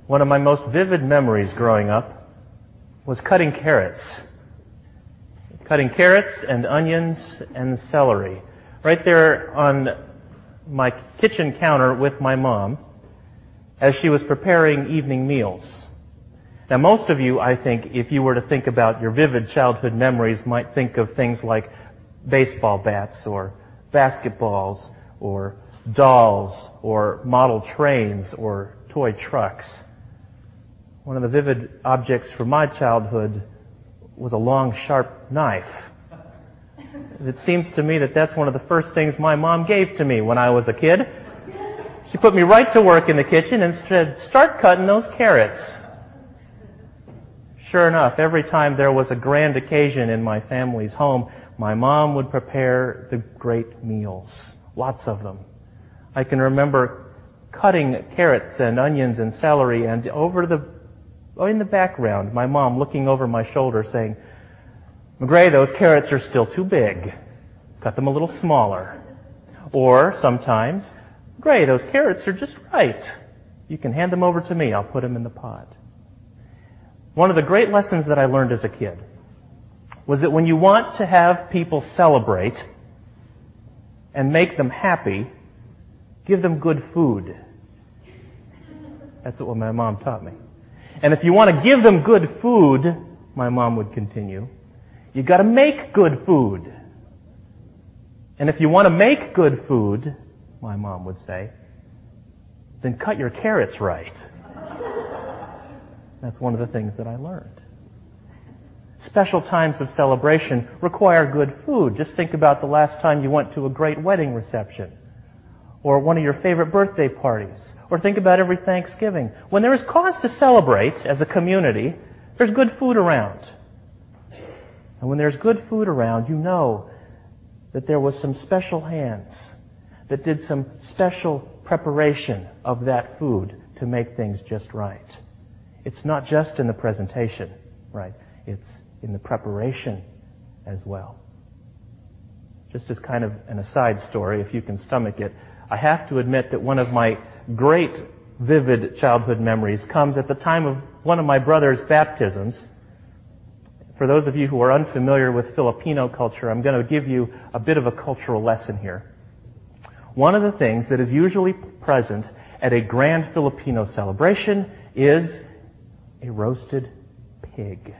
One of my most vivid memories growing up was cutting carrots. Cutting carrots and onions and celery. Right there on my kitchen counter with my mom as she was preparing evening meals. Now most of you, I think, if you were to think about your vivid childhood memories, might think of things like baseball bats or basketballs or dolls or model trains or toy trucks. One of the vivid objects from my childhood was a long, sharp knife. It seems to me that that's one of the first things my mom gave to me when I was a kid. She put me right to work in the kitchen and said, "Start cutting those carrots." Sure enough, every time there was a grand occasion in my family's home, my mom would prepare the great meals. Lots of them. I can remember cutting carrots and onions and celery, and in the background, my mom looking over my shoulder saying, "McGray, those carrots are still too big. Cut them a little smaller." Or sometimes, "McGray, those carrots are just right. You can hand them over to me. I'll put them in the pot." One of the great lessons that I learned as a kid was that when you want to have people celebrate and make them happy, give them good food. That's what my mom taught me. And if you want to give them good food, my mom would continue, you got to make good food. And if you want to make good food, my mom would say, then cut your carrots right. That's one of the things that I learned. Special times of celebration require good food. Just think about the last time you went to a great wedding reception, or one of your favorite birthday parties, or think about every Thanksgiving. When there is cause to celebrate as a community, there's good food around. And when there's good food around, you know that there was some special hands that did some special preparation of that food to make things just right. It's not just in the presentation, right? It's in the preparation as well. Just as kind of an aside story, if you can stomach it, I have to admit that one of my great, vivid childhood memories comes at the time of one of my brother's baptisms. For those of you who are unfamiliar with Filipino culture, I'm going to give you a bit of a cultural lesson here. One of the things that is usually present at a grand Filipino celebration is a roasted pig.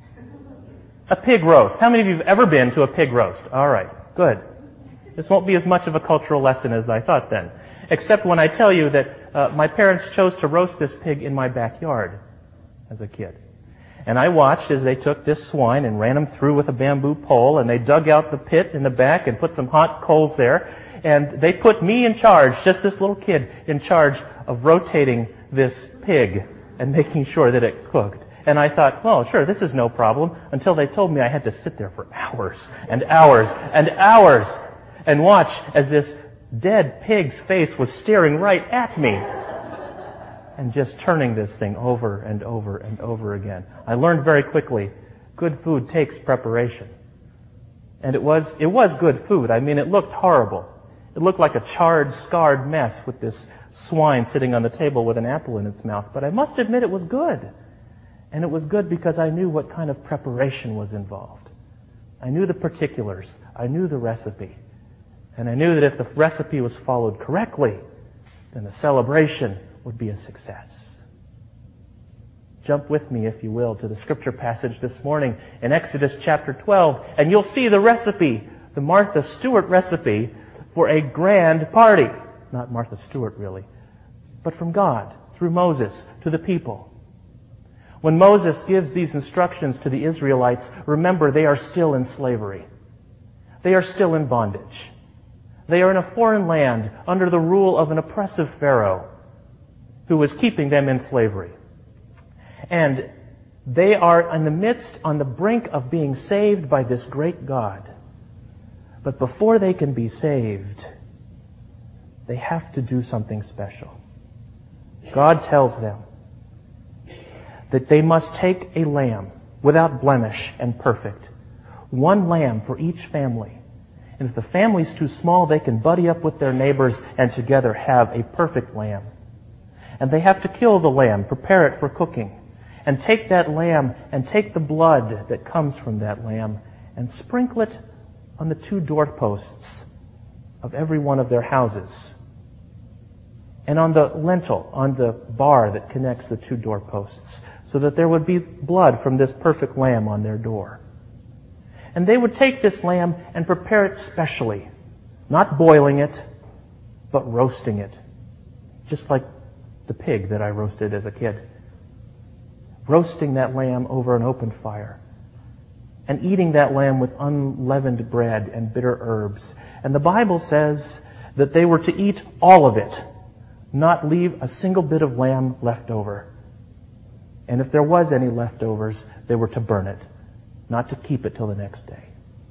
A pig roast. How many of you have ever been to a pig roast? All right, good. This won't be as much of a cultural lesson as I thought then. Except when I tell you that my parents chose to roast this pig in my backyard as a kid. And I watched as they took this swine and ran him through with a bamboo pole, and they dug out the pit in the back and put some hot coals there. And they put me in charge, just this little kid, in charge of rotating this pig and making sure that it cooked. And I thought, well, sure, this is no problem, until they told me I had to sit there for hours and hours and hours and watch as this dead pig's face was staring right at me and just turning this thing over and over and over again. I learned very quickly, good food takes preparation. And it was good food. I mean, it looked horrible. It looked like a charred, scarred mess with this swine sitting on the table with an apple in its mouth. But I must admit it was good. And it was good because I knew what kind of preparation was involved. I knew the particulars. I knew the recipe. And I knew that if the recipe was followed correctly, then the celebration would be a success. Jump with me, if you will, to the scripture passage this morning in Exodus chapter 12, and you'll see the recipe, the Martha Stewart recipe for a grand party. Not Martha Stewart, really, but from God, through Moses, to the people. When Moses gives these instructions to the Israelites, remember, they are still in slavery. They are still in bondage. They are in a foreign land under the rule of an oppressive Pharaoh who was keeping them in slavery. And they are in the midst, on the brink of being saved by this great God. But before they can be saved, they have to do something special. God tells them that they must take a lamb without blemish and perfect. One lamb for each family. And if the family's too small, they can buddy up with their neighbors and together have a perfect lamb. And they have to kill the lamb, prepare it for cooking, and take that lamb and take the blood that comes from that lamb and sprinkle it on the 2 doorposts of every one of their houses, and on the lintel, on the bar that connects the 2 doorposts, so that there would be blood from this perfect lamb on their door. And they would take this lamb and prepare it specially, not boiling it, but roasting it, just like the pig that I roasted as a kid. Roasting that lamb over an open fire, and eating that lamb with unleavened bread and bitter herbs. And the Bible says that they were to eat all of it, not leave a single bit of lamb left over. And if there was any leftovers, they were to burn it, not to keep it till the next day.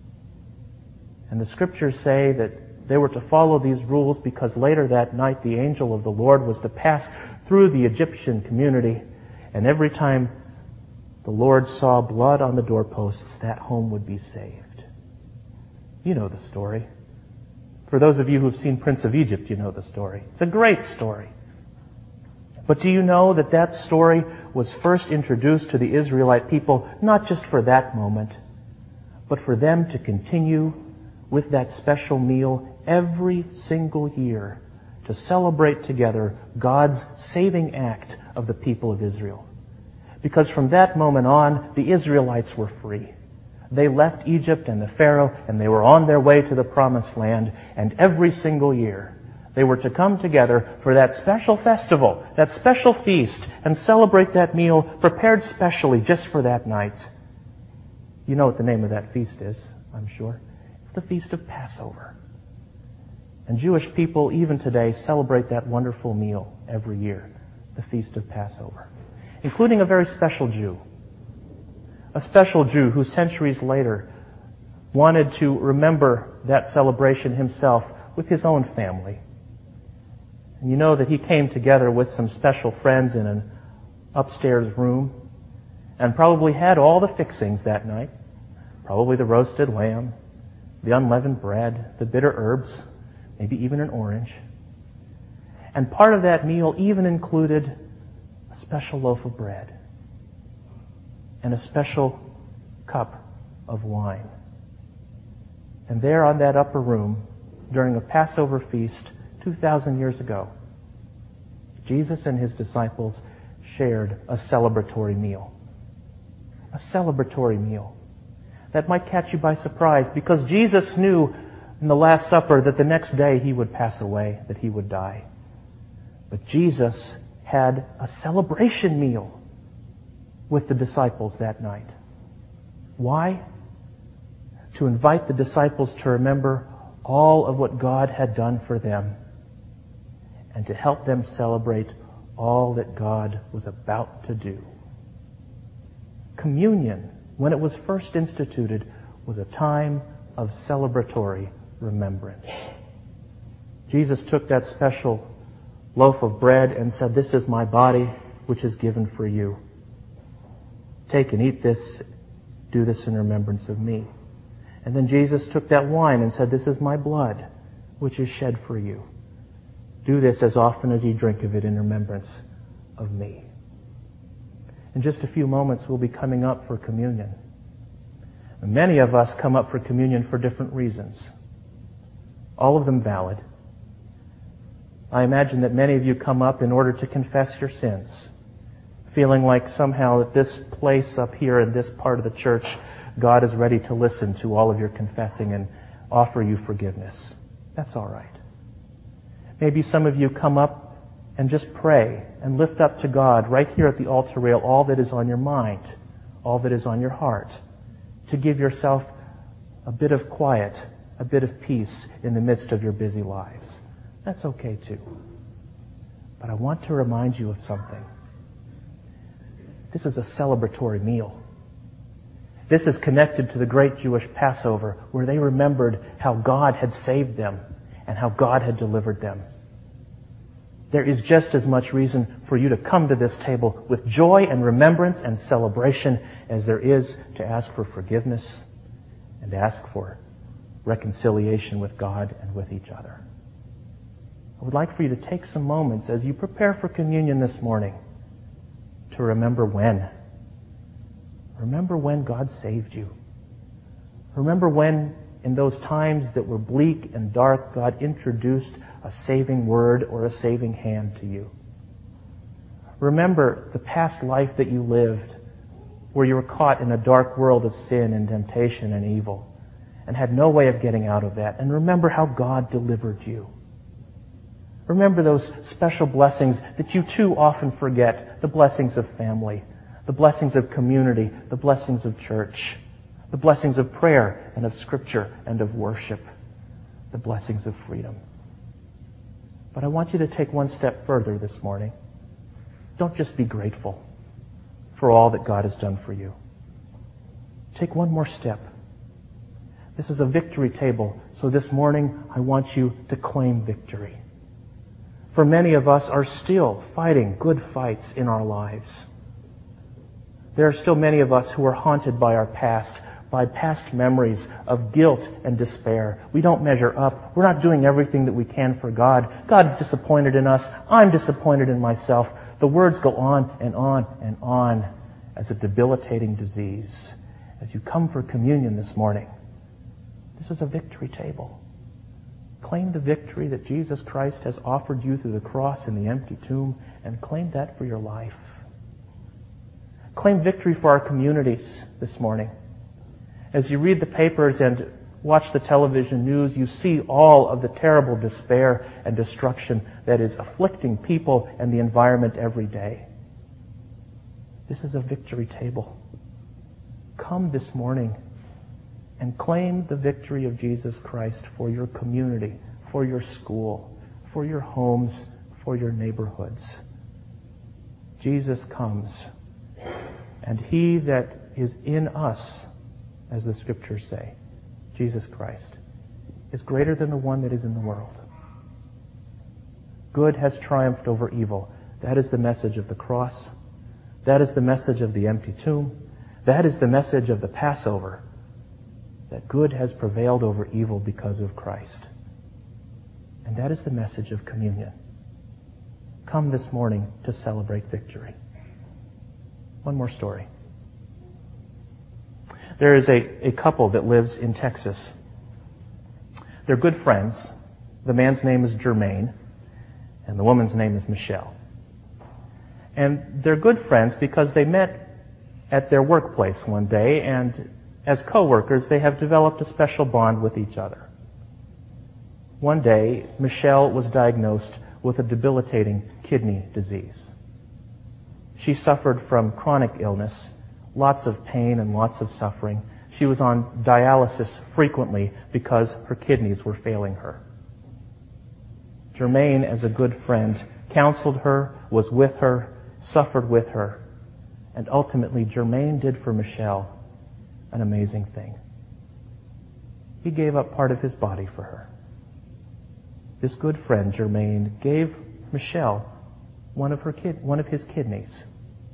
And the scriptures say that they were to follow these rules because later that night the angel of the Lord was to pass through the Egyptian community, and every time the Lord saw blood on the doorposts, that home would be saved. You know the story. For those of you who've seen Prince of Egypt, you know the story. It's a great story. But do you know that that story was first introduced to the Israelite people not just for that moment, but for them to continue with that special meal every single year to celebrate together God's saving act of the people of Israel. Because from that moment on, the Israelites were free. They left Egypt and the Pharaoh, and they were on their way to the Promised Land, and every single year they were to come together for that special festival, that special feast, and celebrate that meal prepared specially just for that night. You know what the name of that feast is, I'm sure. It's the Feast of Passover. And Jewish people, even today, celebrate that wonderful meal every year, the Feast of Passover, including a very special Jew. A special Jew who centuries later wanted to remember that celebration himself with his own family. And you know that he came together with some special friends in an upstairs room and probably had all the fixings that night. Probably the roasted lamb, the unleavened bread, the bitter herbs, maybe even an orange. And part of that meal even included a special loaf of bread and a special cup of wine. And there on that upper room, during a Passover feast 2,000 years ago, Jesus and his disciples shared a celebratory meal. A celebratory meal that might catch you by surprise, because Jesus knew in the Last Supper that the next day he would pass away, that he would die. But Jesus had a celebration meal with the disciples that night. Why? To invite the disciples to remember all of what God had done for them and to help them celebrate all that God was about to do. Communion, when it was first instituted, was a time of celebratory remembrance. Jesus took that special loaf of bread and said, "This is my body, which is given for you. Take and eat this. Do this in remembrance of me." And then Jesus took that wine and said, "This is my blood, which is shed for you. Do this as often as you drink of it in remembrance of me." In just a few moments, we'll be coming up for communion. And many of us come up for communion for different reasons, all of them valid. I imagine that many of you come up in order to confess your sins, feeling like somehow at this place up here in this part of the church, God is ready to listen to all of your confessing and offer you forgiveness. That's all right. Maybe some of you come up and just pray and lift up to God right here at the altar rail all that is on your mind, all that is on your heart, to give yourself a bit of quiet, a bit of peace in the midst of your busy lives. That's okay too. But I want to remind you of something. This is a celebratory meal. This is connected to the great Jewish Passover, where they remembered how God had saved them and how God had delivered them. There is just as much reason for you to come to this table with joy and remembrance and celebration as there is to ask for forgiveness and ask for reconciliation with God and with each other. I would like for you to take some moments as you prepare for communion this morning to remember when. Remember when God saved you. Remember when, in those times that were bleak and dark, God introduced a saving word or a saving hand to you. Remember the past life that you lived, where you were caught in a dark world of sin and temptation and evil, and had no way of getting out of that. And remember how God delivered you. Remember those special blessings that you too often forget, the blessings of family, the blessings of community, the blessings of church, the blessings of prayer and of Scripture and of worship, the blessings of freedom. But I want you to take one step further this morning. Don't just be grateful for all that God has done for you. Take one more step. This is a victory table, so this morning I want you to claim victory. For many of us are still fighting good fights in our lives. There are still many of us who are haunted by our past, by past memories of guilt and despair. We don't measure up. We're not doing everything that we can for God. God is disappointed in us. I'm disappointed in myself. The words go on and on and on as a debilitating disease. As you come for communion this morning, this is a victory table. Claim the victory that Jesus Christ has offered you through the cross and the empty tomb, and claim that for your life. Claim victory for our communities this morning. As you read the papers and watch the television news, you see all of the terrible despair and destruction that is afflicting people and the environment every day. This is a victory table. Come this morning and claim the victory of Jesus Christ for your community, for your school, for your homes, for your neighborhoods. Jesus comes, and He that is in us, as the Scriptures say, Jesus Christ, is greater than the one that is in the world. Good has triumphed over evil. That is the message of the cross. That is the message of the empty tomb. That is the message of the Passover. That good has prevailed over evil because of Christ. And that is the message of communion. Come this morning to celebrate victory. One more story. There is a couple that lives in Texas. They're good friends. The man's name is Jermaine, and the woman's name is Michelle. And they're good friends because they met at their workplace one day, and as co-workers, they have developed a special bond with each other. One day, Michelle was diagnosed with a debilitating kidney disease. She suffered from chronic illness, lots of pain and lots of suffering. She was on dialysis frequently because her kidneys were failing her. Jermaine, as a good friend, counseled her, was with her, suffered with her, and ultimately Jermaine did for Michelle an amazing thing. He gave up part of his body for her. This good friend, Jermaine, gave Michelle one of his kidneys.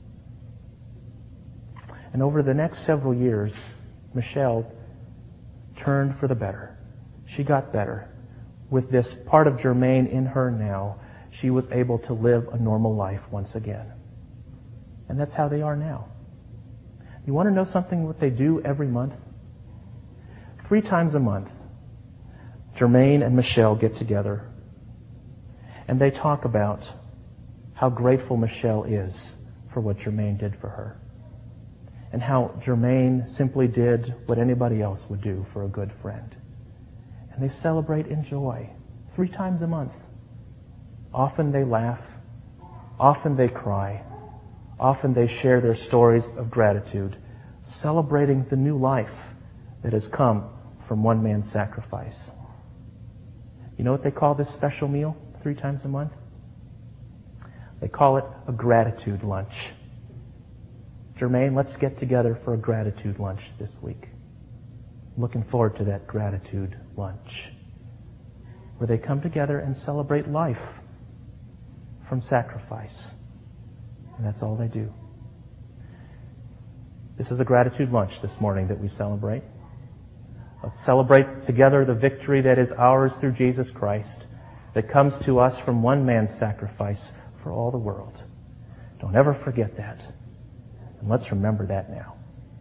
And over the next several years, Michelle turned for the better. She got better. With this part of Jermaine in her now, she was able to live a normal life once again. And that's how they are now. You want to know something what they do every month? 3 times a month, Jermaine and Michelle get together and they talk about how grateful Michelle is for what Jermaine did for her, and how Jermaine simply did what anybody else would do for a good friend. And they celebrate in joy 3 times a month. Often they laugh, often they cry, often they share their stories of gratitude, celebrating the new life that has come from one man's sacrifice. You know what they call this special meal 3 times a month? They call it a gratitude lunch. Jermaine, let's get together for a gratitude lunch this week. Looking forward to that gratitude lunch, where they come together and celebrate life from sacrifice. And that's all they do. This is a gratitude lunch this morning that we celebrate. Let's celebrate together the victory that is ours through Jesus Christ. that comes to us from one man's sacrifice for all the world. Don't ever forget that. And let's remember that now.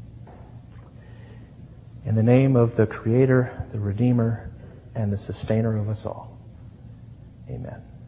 In the name of the Creator, the Redeemer, and the Sustainer of us all. Amen.